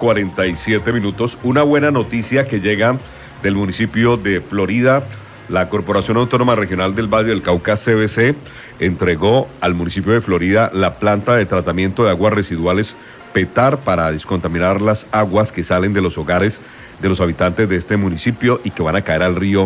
6:47. Una buena noticia que llega del municipio de Florida. La Corporación Autónoma Regional del Valle del Cauca, CVC, entregó al municipio de Florida la planta de tratamiento de aguas residuales Petar para descontaminar las aguas que salen de los hogares de los habitantes de este municipio y que van a caer al río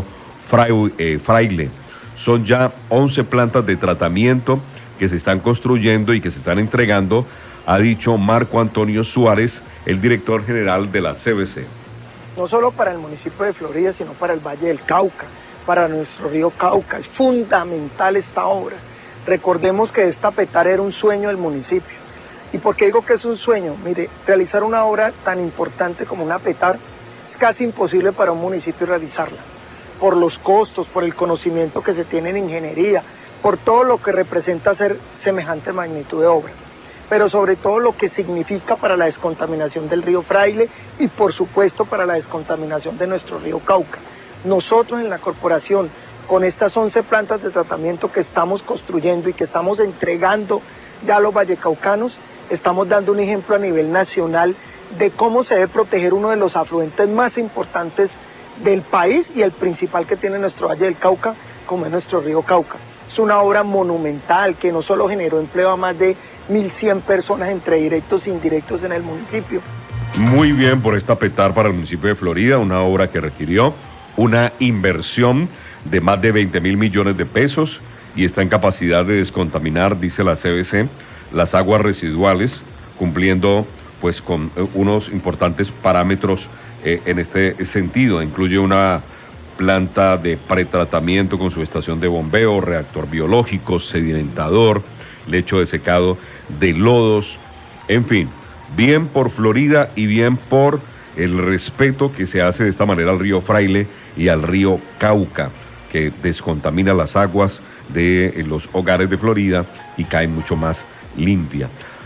Fraile. Son ya 11 plantas de tratamiento que se están construyendo y que se están entregando, ha dicho Marco Antonio Suárez, el director general de la CVC. No solo para el municipio de Florida, sino para el Valle del Cauca, para nuestro río Cauca. Es fundamental esta obra. Recordemos que esta Petar era un sueño del municipio. ¿Y por qué digo que es un sueño? Mire, realizar una obra tan importante como una Petar es casi imposible para un municipio realizarla. Por los costos, por el conocimiento que se tiene en ingeniería, por todo lo que representa hacer semejante magnitud de obra. Pero sobre todo lo que significa para la descontaminación del río Fraile y por supuesto para la descontaminación de nuestro río Cauca. Nosotros en la corporación, con estas 11 plantas de tratamiento que estamos construyendo y que estamos entregando ya a los vallecaucanos, estamos dando un ejemplo a nivel nacional de cómo se debe proteger uno de los afluentes más importantes del país y el principal que tiene nuestro Valle del Cauca, como es nuestro río Cauca. Es una obra monumental que no solo generó empleo a más de 1.100 personas entre directos e indirectos en el municipio. Muy bien por esta Petar para el municipio de Florida, una obra que requirió una inversión de más de 20.000 millones de pesos y está en capacidad de descontaminar, dice la CVC, las aguas residuales, cumpliendo pues con unos importantes parámetros en este sentido. Incluye una planta de pretratamiento con su estación de bombeo, reactor biológico, sedimentador, lecho de secado de lodos, en fin, bien por Florida y bien por el respeto que se hace de esta manera al río Fraile y al río Cauca, que descontamina las aguas de los hogares de Florida y cae mucho más limpia.